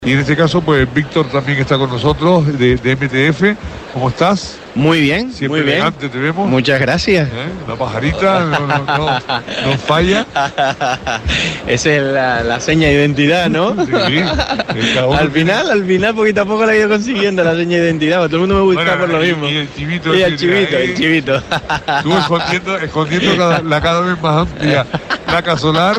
Y en este caso, pues Víctor también está con nosotros de MTF. ¿Cómo estás? Muy bien, Siempre muy bien. Elegante te vemos. Muchas gracias. La pajarita no falla. Esa es la seña de identidad, ¿no? Sí, al final, poquito a poco la he ido consiguiendo la seña de identidad. Todo el mundo me gusta por lo mismo. Y el chivito. Y el chivito. Tú escondiendo cada vez más amplia placa solar.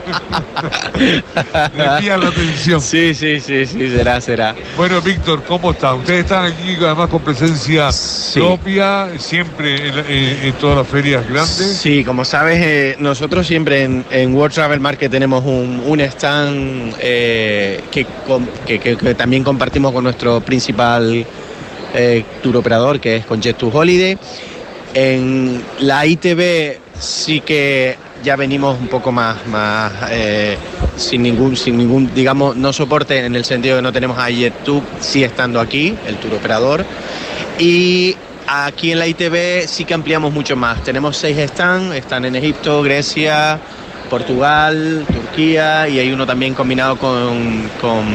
Desvía la atención. Sí, será. Bueno, Víctor, ¿cómo está? Ustedes están aquí además con presencia propia, siempre en todas las ferias grandes. Sí, como sabes, nosotros siempre en World Travel Market tenemos un stand que también compartimos con nuestro principal tour operador, que es con Jet2Holiday. En la ITB sí que ya venimos un poco más sin ningún, digamos, no soporte, en el sentido que no tenemos a Jet2, sí estando aquí, el tour operador. Y aquí en la ITB sí que ampliamos mucho más. Tenemos 6 stands, están en Egipto, Grecia, Portugal, Turquía, y hay uno también combinado con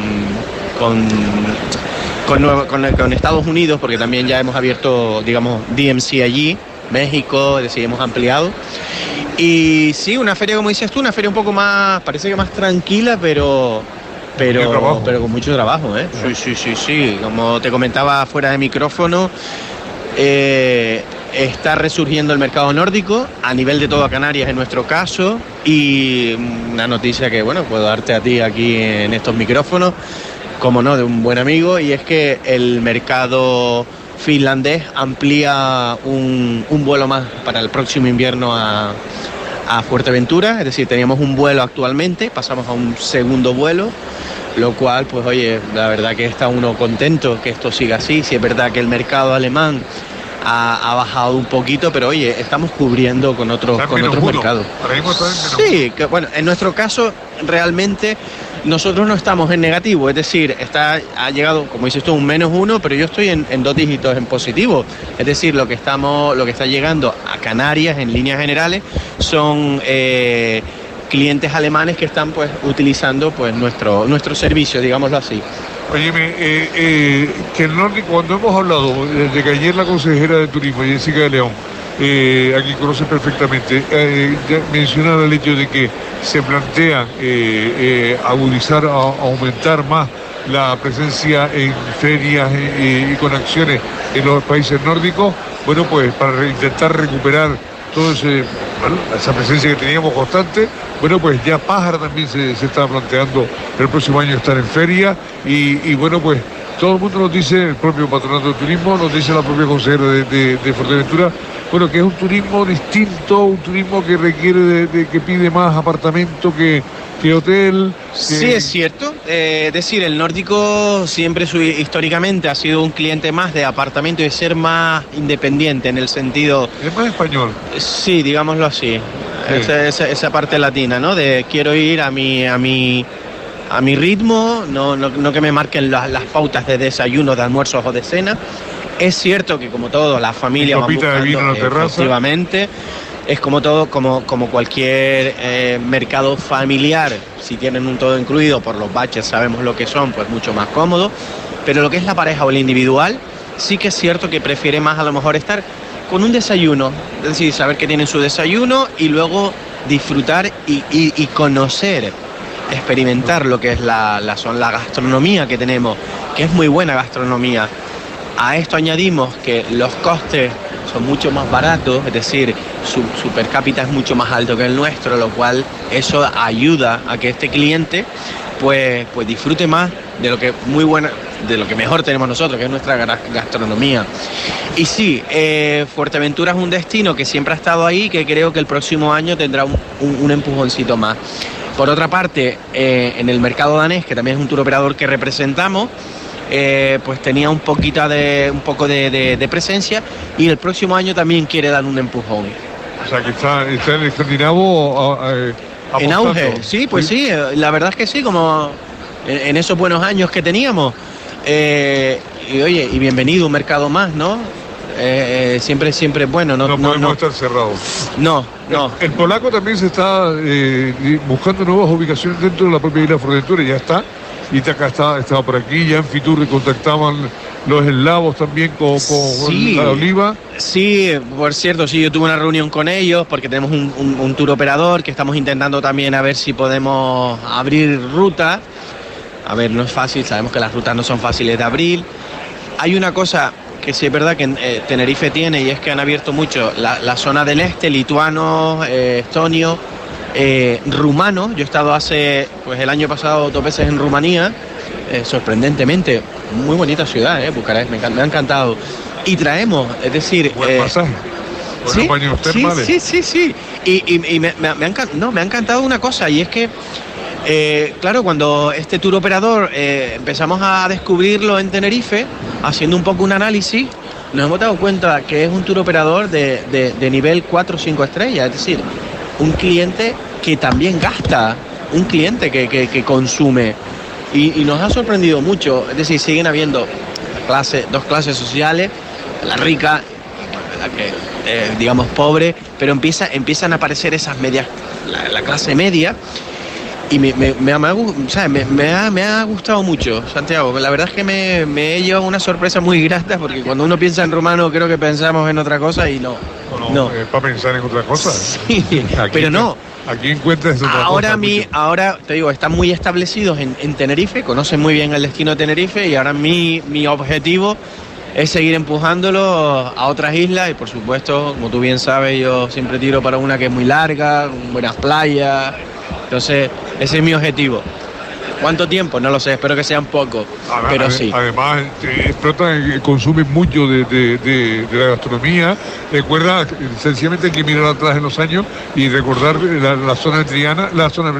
Estados Unidos, porque también ya hemos abierto, digamos, DMC allí, México, es decir, hemos ampliado. Y sí, una feria, como dices tú, una feria un poco más, parece que más tranquila, pero con mucho trabajo, ¿eh? Sí. Como te comentaba fuera de micrófono, está resurgiendo el mercado nórdico a nivel de toda Canarias en nuestro caso, y una noticia que, bueno, puedo darte a ti aquí en estos micrófonos, como no, de un buen amigo, y es que el mercado finlandés amplía un vuelo más para el próximo invierno a Fuerteventura. Es decir, teníamos un vuelo actualmente, pasamos a un segundo vuelo, lo cual, pues oye, la verdad que está uno contento que esto siga así. Sí, es verdad que el mercado alemán ha bajado un poquito, pero oye, estamos cubriendo con otros mercados. Sí, que bueno, en nuestro caso realmente nosotros no estamos en negativo, es decir, ha llegado, como dices tú, un -1, pero yo estoy en 2 dígitos en positivo. Es decir, lo que está llegando a Canarias en líneas generales son clientes alemanes que están pues utilizando pues nuestro servicio, digámoslo así. Óyeme, que el nórdico, cuando hemos hablado, desde que ayer la consejera de Turismo, Jessica de León, aquí conoce perfectamente, ya mencionaba el hecho de que se plantea agudizar, aumentar más la presencia en ferias y con acciones en los países nórdicos. Bueno, pues para intentar recuperar todo esa presencia que teníamos constante. Bueno, pues ya Pájara también se está planteando el próximo año estar en feria, y bueno, pues todo el mundo nos dice, el propio Patronato de Turismo, nos dice la propia consejera de Fuerteventura, bueno, que es un turismo distinto, un turismo que requiere que pide más apartamento que hotel. Sí, es cierto. Es decir, el nórdico siempre históricamente ha sido un cliente más de apartamento y de ser más independiente en el sentido... Es más español. Sí, digámoslo así. Sí. Esa parte latina, ¿no? De quiero ir a mi ritmo, no que me marquen las pautas de desayuno, de almuerzos o de cena. Es cierto que, como todo, la familia va buscando, de vino en la terraza. Efectivamente, es como todo, como cualquier mercado familiar. Si tienen un todo incluido, por los baches sabemos lo que son, pues mucho más cómodo. Pero lo que es la pareja o el individual, sí que es cierto que prefiere más a lo mejor estar con un desayuno, es decir, saber que tienen su desayuno y luego disfrutar y conocer, experimentar lo que es la gastronomía que tenemos, que es muy buena gastronomía. A esto añadimos que los costes son mucho más baratos, es decir, su per cápita es mucho más alto que el nuestro, lo cual eso ayuda a que este cliente pues disfrute más de lo que mejor tenemos nosotros, que es nuestra gastronomía. Y sí, Fuerteventura es un destino que siempre ha estado ahí, que creo que el próximo año tendrá un empujoncito más. Por otra parte, en el mercado danés, que también es un tour operador que representamos, pues tenía un poco de presencia, y el próximo año también quiere dar un empujón. O sea que está el escandinavo en auge. Sí, pues sí, la verdad es que sí, como en esos buenos años que teníamos. Y oye, y bienvenido un mercado más, ¿no? Siempre es bueno. No podemos estar cerrados. No. El polaco también se está buscando nuevas ubicaciones dentro de la propia isla Fuerteventura, ya está. Ítaca estaba por aquí, ya en Fitur contactaban los eslavos también con Sí. la Oliva. Sí, por cierto, sí, yo tuve una reunión con ellos porque tenemos un tour operador que estamos intentando también a ver si podemos abrir ruta. A ver, no es fácil, sabemos que las rutas no son fáciles de abrir. Hay una cosa que sí es verdad que Tenerife tiene, y es que han abierto mucho la zona del este, lituano, estonio, rumano. Yo he estado pues el año pasado 2 veces en Rumanía, sorprendentemente, muy bonita ciudad, Bucarest, me ha encantado. Y traemos, es decir... Buen pasaje. Sí, Baños termales. sí. Y me ha encantado una cosa, y es que, claro, cuando este tour operador empezamos a descubrirlo en Tenerife, haciendo un poco un análisis, nos hemos dado cuenta que es un tour operador de nivel 4 o 5 estrellas, es decir, un cliente que también gasta, un cliente que consume. Y nos ha sorprendido mucho, es decir, siguen habiendo dos clases sociales, la rica, la que digamos pobre, pero empiezan a aparecer esas medias, la clase media, y me ha gustado mucho, Santiago. La verdad es que me he llevado una sorpresa muy grata, porque cuando uno piensa en rumano creo que pensamos en otra cosa y no. Para pensar en otra cosa. Sí, pero no. Aquí encuentras otra cosa. Mucho. Ahora te digo, están muy establecidos en Tenerife, conocen muy bien el destino de Tenerife, y ahora mi objetivo es seguir empujándolo a otras islas, y por supuesto, como tú bien sabes, yo siempre tiro para una que es muy larga, con buenas playas. Entonces, ese es mi objetivo. ¿Cuánto tiempo? No lo sé, espero que sean poco, pero sí. Además, consumen mucho de la gastronomía. Recuerda, sencillamente hay que mirar atrás en los años y recordar la zona de Triana, la zona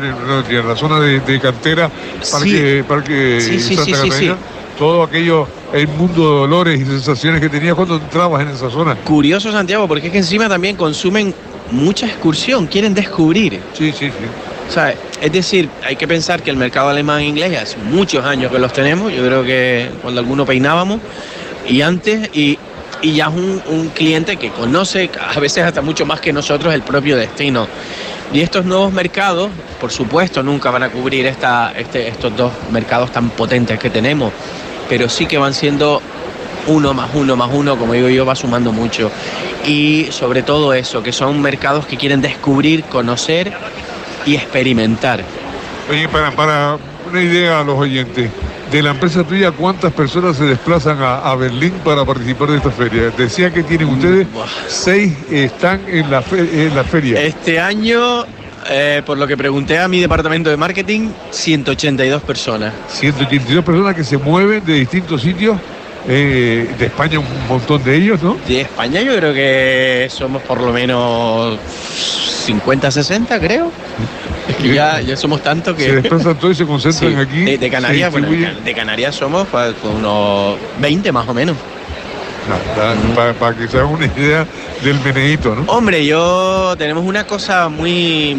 de Cantera, Parque Santa Catarina. Sí. Todo aquello, el mundo de dolores y sensaciones que tenías cuando entrabas en esa zona. Curioso, Santiago, porque es que encima también consumen mucha excursión, quieren descubrir. Sí. O sea, es decir, hay que pensar que el mercado alemán e inglés hace muchos años que los tenemos, yo creo que cuando alguno peinábamos, y antes, y ya es un cliente que conoce a veces hasta mucho más que nosotros el propio destino. Y estos nuevos mercados, por supuesto, nunca van a cubrir estos dos mercados tan potentes que tenemos, pero sí que van siendo uno más uno, como digo yo, va sumando mucho. Y sobre todo eso, que son mercados que quieren descubrir, conocer y experimentar. Oye, para una idea a los oyentes, de la empresa tuya, ¿cuántas personas se desplazan a Berlín para participar de esta feria? Decía que tienen ustedes 6 están en la feria. Este año, por lo que pregunté a mi departamento de marketing, 182 personas. 182 personas que se mueven de distintos sitios. De España un montón de ellos, ¿no? De España yo creo que somos por lo menos 50, 60, creo. Es que ya somos tantos que... Se desplazan todos y se concentran aquí. De Canarias, de Canarias somos unos 20 más o menos. Para que se hagan una idea del meneíto, ¿no? Hombre, tenemos una cosa muy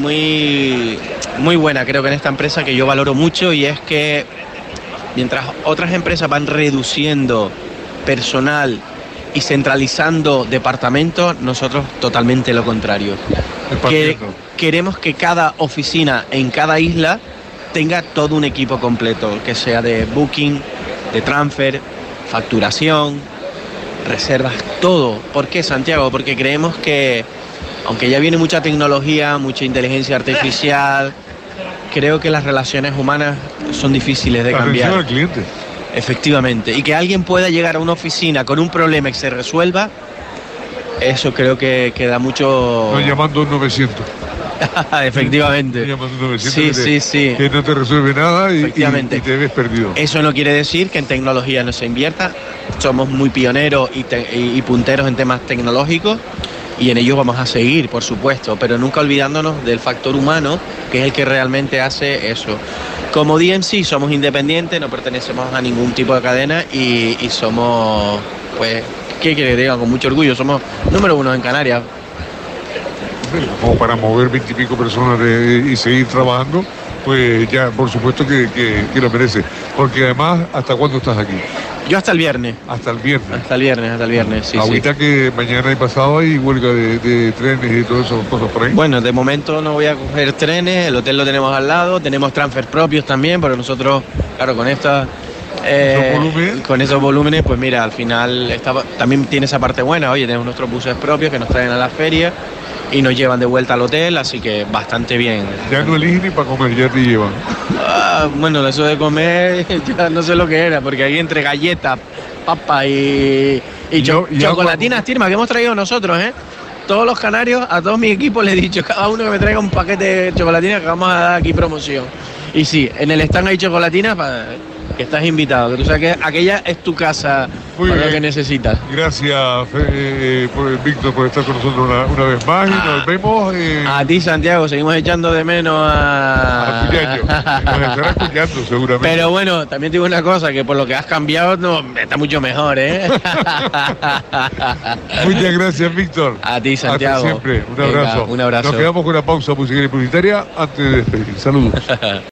buena, creo que en esta empresa, que yo valoro mucho, y es que mientras otras empresas van reduciendo personal y centralizando departamentos, nosotros totalmente lo contrario. Queremos que cada oficina en cada isla tenga todo un equipo completo, que sea de booking, de transfer, facturación, reservas, todo. ¿Por qué, Santiago? Porque creemos que, aunque ya viene mucha tecnología, mucha inteligencia artificial, creo que las relaciones humanas son difíciles de cambiar. Atención al cliente. Efectivamente. Y que alguien pueda llegar a una oficina con un problema y se resuelva, eso creo que da mucho... No llamando un 900. Efectivamente. No llamando un 900 sí. Que no te resuelve nada y te ves perdido. Eso no quiere decir que en tecnología no se invierta. Somos muy pioneros y punteros en temas tecnológicos, y en ellos vamos a seguir, por supuesto, pero nunca olvidándonos del factor humano, que es el que realmente hace eso. Como DMC somos independientes, no pertenecemos a ningún tipo de cadena, y somos, pues, ¿qué quiere que diga? Con mucho orgullo, somos número 1 en Canarias. Como para mover 20 y pico personas y seguir trabajando, pues ya por supuesto que lo merece. Porque además, ¿hasta cuándo estás aquí? Yo hasta el viernes. Hasta el viernes. Hasta el viernes, sí. Ahorita que mañana y pasado hay huelga de trenes y todas esas cosas por ahí. Bueno, de momento no voy a coger trenes, el hotel lo tenemos al lado, tenemos transfer propios también, porque nosotros Claro, ¿Volumen? con esos volúmenes, pues mira, al final también tiene esa parte buena. Oye, tenemos nuestros buses propios que nos traen a la feria y nos llevan de vuelta al hotel, así que bastante bien. Ya no eligen ni para comer, ya te llevan. Bueno, eso de comer ya no sé lo que era, porque ahí entre galletas, papa y chocolatinas Tirma que hemos traído nosotros, todos los canarios, a todos mis equipos les he dicho, cada uno que me traiga un paquete de chocolatinas que vamos a dar aquí promoción. Y sí, en el stand hay chocolatinas que estás invitado, que tú sabes que aquella es tu casa para lo que necesitas. Gracias, Víctor, por estar con nosotros una vez más y nos vemos. A ti, Santiago, seguimos echando de menos a Cuyaño. Nos estará escuchando seguramente. Pero bueno, también te digo una cosa, que por lo que has cambiado está mucho mejor, Muchas gracias, Víctor. A ti, Santiago. Hasta siempre, un abrazo. Venga, un abrazo. Nos quedamos con una pausa musical y publicitaria antes de despedir. Saludos.